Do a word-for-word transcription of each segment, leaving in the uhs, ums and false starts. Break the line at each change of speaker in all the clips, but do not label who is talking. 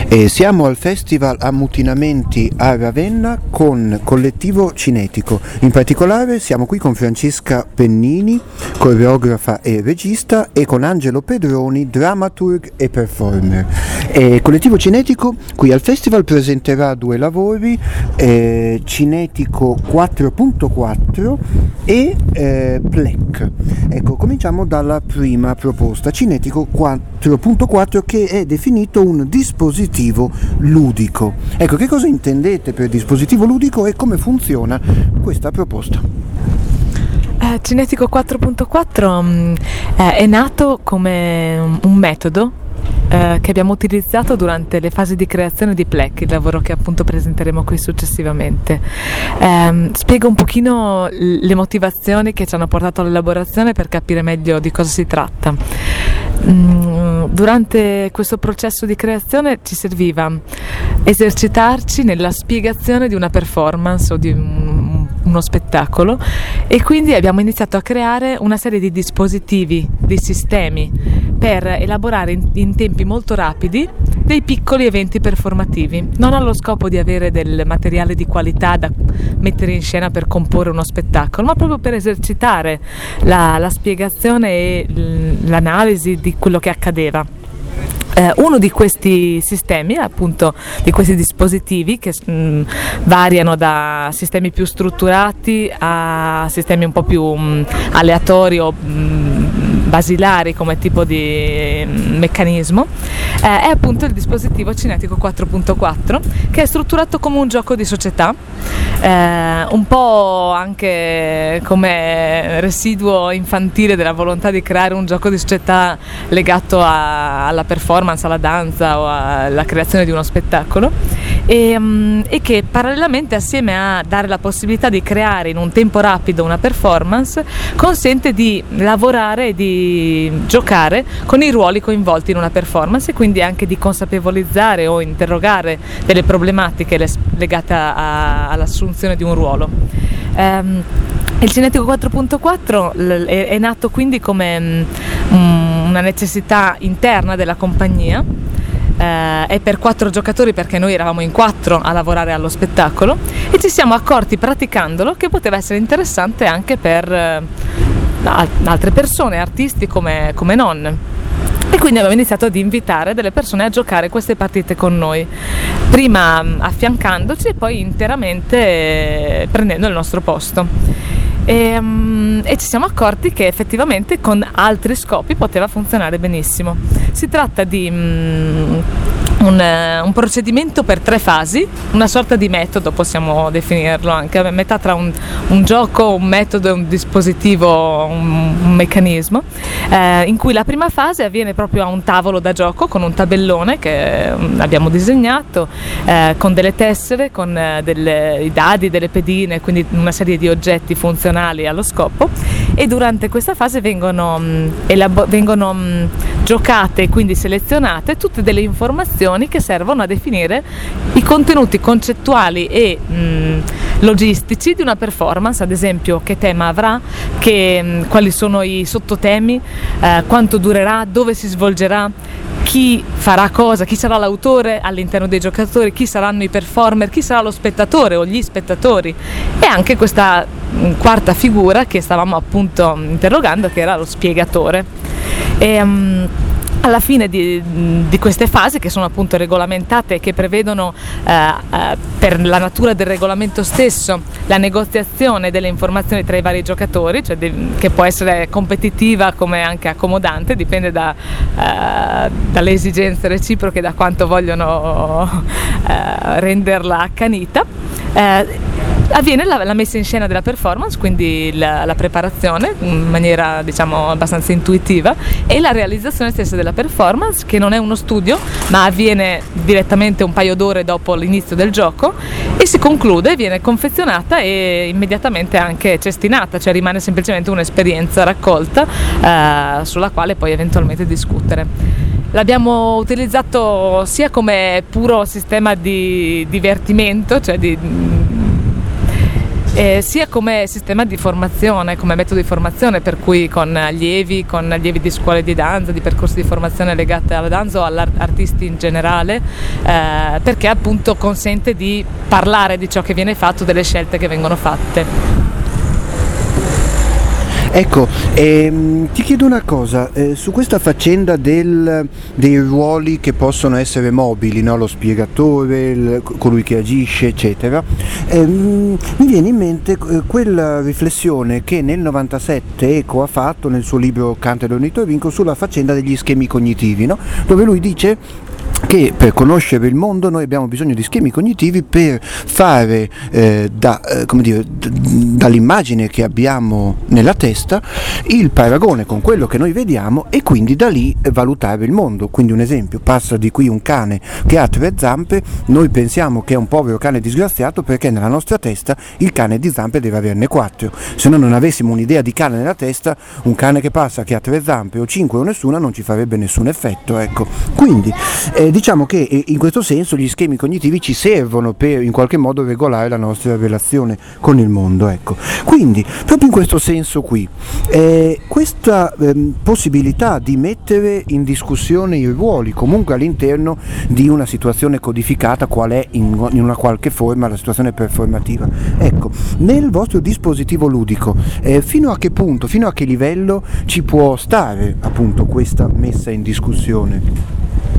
E siamo al Festival Ammutinamenti a Ravenna con Collettivo Cinetico. In particolare siamo qui con Francesca Pennini, coreografa e regista, e con Angelo Pedroni, dramaturg e performer. E Collettivo Cinetico qui al festival presenterà due lavori, eh, Cinetico quattro punto quattro e eh, Plec. Ecco, cominciamo dalla prima proposta, Cinetico quattro punto quattro, che è definito un dispositivo ludico. Ecco, che cosa intendete per dispositivo ludico e come funziona questa proposta?
Eh, Cinetico quattro punto quattro mh, eh, è nato come un, un metodo eh, che abbiamo utilizzato durante le fasi di creazione di Plec, il lavoro che appunto presenteremo qui successivamente. Eh, spiego un pochino le motivazioni che ci hanno portato all'elaborazione per capire meglio di cosa si tratta. Mm, durante questo processo di creazione ci serviva esercitarci nella spiegazione di una performance o di un, uno spettacolo, e quindi abbiamo iniziato a creare una serie di dispositivi, di sistemi per elaborare in, in tempi molto rapidi dei piccoli eventi performativi, non allo scopo di avere del materiale di qualità da mettere in scena per comporre uno spettacolo, ma proprio per esercitare la, la spiegazione e l'analisi di quello che accadeva. Eh, uno di questi sistemi, appunto di questi dispositivi, che mh, variano da sistemi più strutturati a sistemi un po' più mh, aleatori o mh, basilari come tipo di mh, meccanismo, eh, è appunto il dispositivo Cinetico quattro punto quattro, che è strutturato come un gioco di società, eh, un po' anche come residuo infantile della volontà di creare un gioco di società legato a, alla performance, alla danza o alla creazione di uno spettacolo, e, um, e che parallelamente, assieme a dare la possibilità di creare in un tempo rapido una performance, consente di lavorare e di giocare con i ruoli coinvolti in una performance, e quindi anche di consapevolizzare o interrogare delle problematiche legate a, a, all'assunzione di un ruolo. Um, il Cinetico quattro punto quattro è, è nato quindi come um, una necessità interna della compagnia, eh, è per quattro giocatori perché noi eravamo in quattro a lavorare allo spettacolo, e ci siamo accorti praticandolo che poteva essere interessante anche per eh, altre persone, artisti come, come non. E quindi abbiamo iniziato ad invitare delle persone a giocare queste partite con noi, prima affiancandoci e poi interamente eh, prendendo il nostro posto. E, um, e ci siamo accorti che effettivamente con altri scopi poteva funzionare benissimo. Si tratta di um, un, uh, un procedimento per tre fasi, una sorta di metodo, possiamo definirlo anche, a metà tra un, un gioco, un metodo e un dispositivo, un, un meccanismo, eh, in cui la prima fase avviene proprio a un tavolo da gioco con un tabellone che um, abbiamo disegnato, eh, con delle tessere, con uh, delle, i dadi, delle pedine, quindi una serie di oggetti funzionali allo scopo, e durante questa fase vengono, mh, elabo- vengono mh, giocate e quindi selezionate tutte delle informazioni che servono a definire i contenuti concettuali e mh, logistici di una performance, ad esempio che tema avrà, che, mh, quali sono i sottotemi, eh, quanto durerà, dove si svolgerà, chi farà cosa, chi sarà l'autore all'interno dei giocatori, chi saranno i performer, chi sarà lo spettatore o gli spettatori, e anche questa quarta figura che stavamo appunto interrogando, che era lo spiegatore. E, um, alla fine di, di queste fasi, che sono appunto regolamentate e che prevedono eh, eh, per la natura del regolamento stesso la negoziazione delle informazioni tra i vari giocatori, cioè de- che può essere competitiva come anche accomodante, dipende da, eh, dalle esigenze reciproche, da quanto vogliono eh, renderla accanita. Eh, Avviene la, la messa in scena della performance, quindi la, la preparazione in maniera diciamo abbastanza intuitiva, e la realizzazione stessa della performance, che non è uno studio ma avviene direttamente un paio d'ore dopo l'inizio del gioco, e si conclude, viene confezionata e immediatamente anche cestinata, cioè rimane semplicemente un'esperienza raccolta eh, sulla quale poi eventualmente discutere. L'abbiamo utilizzato sia come puro sistema di divertimento, cioè di eh, sia come sistema di formazione, come metodo di formazione, per cui con allievi, con allievi di scuole di danza, di percorsi di formazione legate alla danza o all'artisti in generale, eh, perché appunto consente di parlare di ciò che viene fatto, delle scelte che vengono fatte.
Ecco, ehm, ti chiedo una cosa, eh, su questa faccenda del, dei ruoli che possono essere mobili, no? Lo spiegatore, il, colui che agisce, eccetera, ehm, mi viene in mente eh, quella riflessione che nel novantasette Eco ha fatto nel suo libro Canto dell'ornitorinco sulla faccenda degli schemi cognitivi, no? Dove lui dice che per conoscere il mondo noi abbiamo bisogno di schemi cognitivi per fare eh, da, eh, come dire, d- dall'immagine che abbiamo nella testa il paragone con quello che noi vediamo e quindi da lì valutare il mondo. Quindi un esempio, passa di qui un cane che ha tre zampe, noi pensiamo che è un povero cane disgraziato perché nella nostra testa il cane di zampe deve averne quattro, se no non avessimo un'idea di cane nella testa, un cane che passa che ha tre zampe o cinque o nessuna non ci farebbe nessun effetto, ecco. Quindi eh, diciamo che in questo senso gli schemi cognitivi ci servono per in qualche modo regolare la nostra relazione con il mondo, ecco. Quindi proprio in questo senso qui eh, questa eh, possibilità di mettere in discussione i ruoli comunque all'interno di una situazione codificata qual è in, in una qualche forma la situazione performativa, ecco, nel vostro dispositivo ludico eh, fino a che punto, fino a che livello ci può stare appunto questa messa in discussione?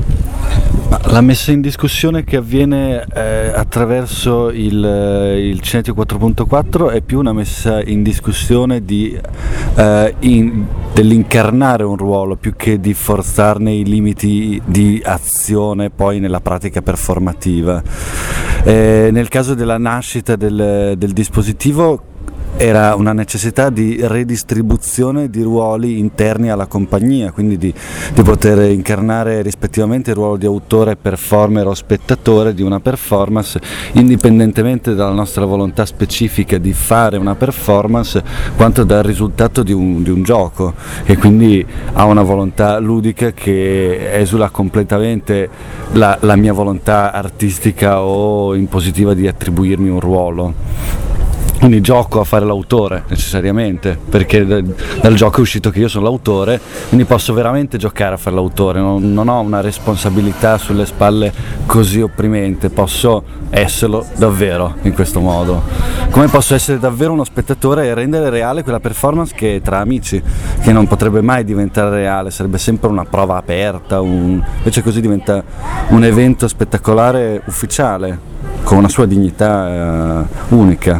La messa in discussione che avviene eh, attraverso il, il Cinetico quattro punto quattro è più una messa in discussione di, eh, in, dell'incarnare un ruolo più che di forzarne i limiti di azione poi nella pratica performativa. Eh, nel caso della nascita del, del dispositivo era una necessità di redistribuzione di ruoli interni alla compagnia, quindi di, di poter incarnare rispettivamente il ruolo di autore, performer o spettatore di una performance, indipendentemente dalla nostra volontà specifica di fare una performance, quanto dal risultato di un, di un gioco, e quindi ha una volontà ludica che esula completamente la, la mia volontà artistica o impositiva di attribuirmi un ruolo. Quindi gioco a fare l'autore necessariamente, perché dal, dal gioco è uscito che io sono l'autore, quindi posso veramente giocare a fare l'autore, non, non ho una responsabilità sulle spalle così opprimente, posso esserlo davvero in questo modo. Come posso essere davvero uno spettatore e rendere reale quella performance che è tra amici, che non potrebbe mai diventare reale, sarebbe sempre una prova aperta, un... invece così diventa un evento spettacolare ufficiale, con una sua dignità uh, unica.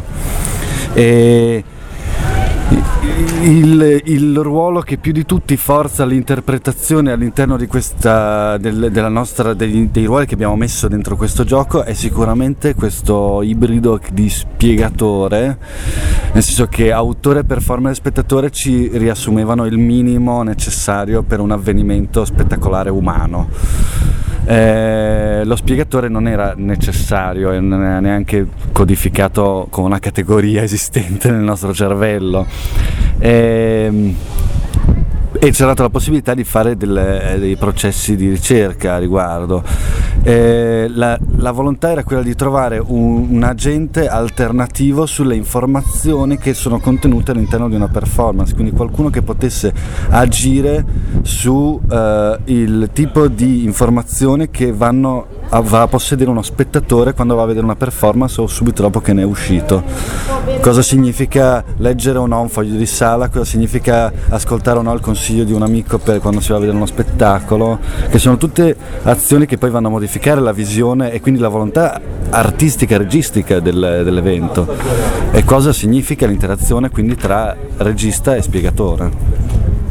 E il, il ruolo che più di tutti forza l'interpretazione all'interno di questa del, della nostra dei, dei ruoli che abbiamo messo dentro questo gioco è sicuramente questo ibrido di spiegatore, nel senso che autore, performer e spettatore ci riassumevano il minimo necessario per un avvenimento spettacolare umano. Eh, lo spiegatore non era necessario e non era neanche codificato come una categoria esistente nel nostro cervello, eh, e ci ha dato la possibilità di fare delle, dei processi di ricerca a riguardo. Eh, la, la volontà era quella di trovare un, un agente alternativo sulle informazioni che sono contenute all'interno di una performance, quindi qualcuno che potesse agire su eh, il tipo di informazioni che vanno a, va a possedere uno spettatore quando va a vedere una performance o subito dopo che ne è uscito. Cosa significa leggere o no un foglio di sala, cosa significa ascoltare o no il consiglio di un amico per quando si va a vedere uno spettacolo, che sono tutte azioni che poi vanno a modificare la visione e quindi la volontà artistica e registica del, dell'evento, e cosa significa l'interazione quindi tra regista e spiegatore.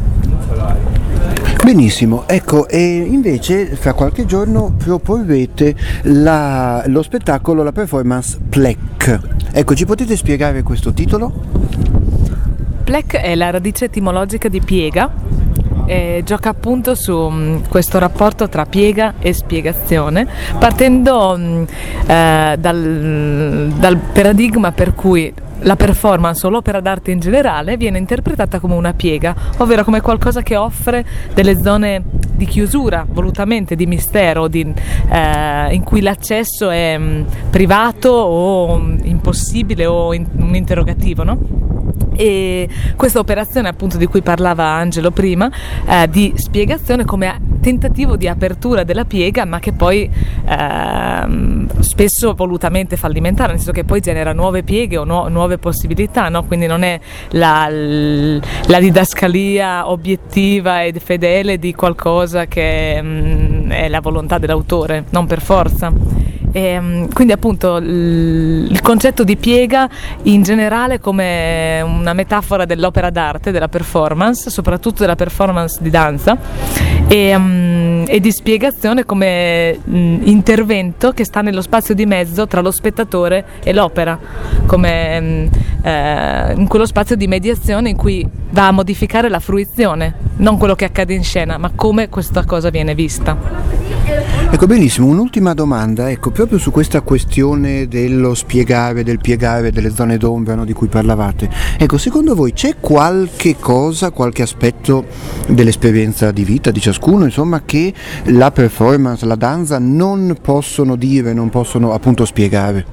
Benissimo, ecco, e invece fra qualche giorno proporrete la, lo spettacolo, la performance Plec. Ecco, ci potete spiegare questo titolo?
Plec è la radice etimologica di piega, e gioca appunto su um, questo rapporto tra piega e spiegazione, partendo um, eh, dal, dal paradigma per cui la performance o l'opera d'arte in generale viene interpretata come una piega, ovvero come qualcosa che offre delle zone di chiusura, volutamente di mistero, di, eh, in cui l'accesso è mh, privato o mh, impossibile o in, un interrogativo, no? E questa operazione, appunto, di cui parlava Angelo prima, eh, di spiegazione come tentativo di apertura della piega, ma che poi eh, spesso volutamente fallimentare, nel senso che poi genera nuove pieghe o nu- nuove possibilità, no? Quindi non è la, la didascalia obiettiva ed fedele di qualcosa che mh, è la volontà dell'autore, non per forza. E, quindi appunto il, il concetto di piega in generale come una metafora dell'opera d'arte, della performance, soprattutto della performance di danza, e, um, e di spiegazione come um, intervento che sta nello spazio di mezzo tra lo spettatore e l'opera, come um, eh, in quello spazio di mediazione in cui va a modificare la fruizione, non quello che accade in scena, ma come questa cosa viene vista.
Ecco, benissimo, un'ultima domanda, ecco, proprio su questa questione dello spiegare, del piegare, delle zone d'ombra, no, di cui parlavate. Ecco, secondo voi c'è qualche cosa, qualche aspetto dell'esperienza di vita di ciascuno, insomma, che la performance, la danza non possono dire, non possono appunto spiegare?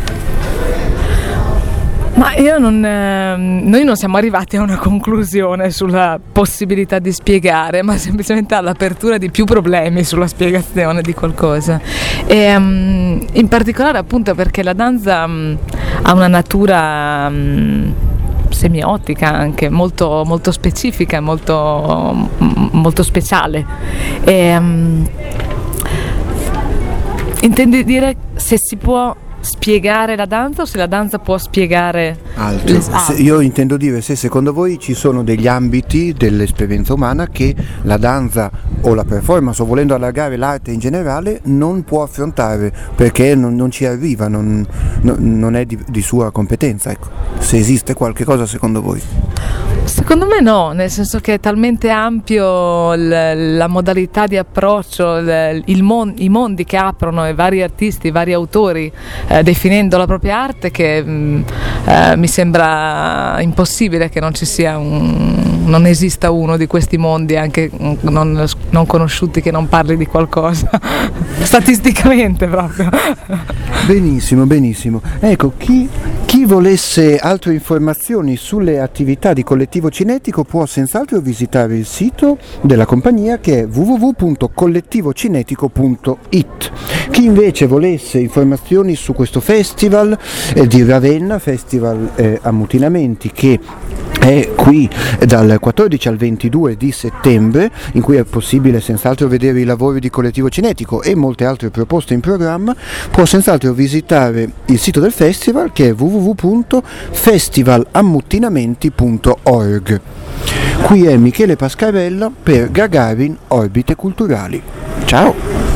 Ma io non, eh, noi non siamo arrivati a una conclusione sulla possibilità di spiegare, ma semplicemente all'apertura di più problemi sulla spiegazione di qualcosa. E, um, in particolare appunto perché la danza um, ha una natura um, semiotica anche, molto, molto specifica, molto, molto speciale. E, um, intendi dire se si può spiegare la danza o se la danza può spiegare
altro? Se, io intendo dire se secondo voi ci sono degli ambiti dell'esperienza umana che la danza o la performance, o volendo allargare l'arte in generale, non può affrontare perché non, non ci arriva, non, non, non è di, di sua competenza, ecco. Se esiste qualche cosa secondo voi?
Secondo me no, nel senso che è talmente ampio l- la modalità di approccio, l- il mon- i mondi che aprono i vari artisti, i vari autori, eh, definendo la propria arte, che mh, eh, mi sembra impossibile che non ci sia un, non esista uno di questi mondi anche non, non conosciuti che non parli di qualcosa, statisticamente proprio.
Benissimo, benissimo. Ecco, chi, chi volesse altre informazioni sulle attività di Collettivo Cinetico può senz'altro visitare il sito della compagnia, che è w w w punto collettivo cinetico punto i t. Chi invece volesse informazioni su questo festival eh, di Ravenna, Festival eh, Ammutinamenti, che è qui dal quattordici al ventidue di settembre, in cui è possibile senz'altro vedere i lavori di Collettivo Cinetico e molte altre proposte in programma, può senz'altro visitare il sito del festival, che è w w w punto festival ammutinamenti punto org. Qui è Michele Pascarella per Gagarin Orbite Culturali. Ciao!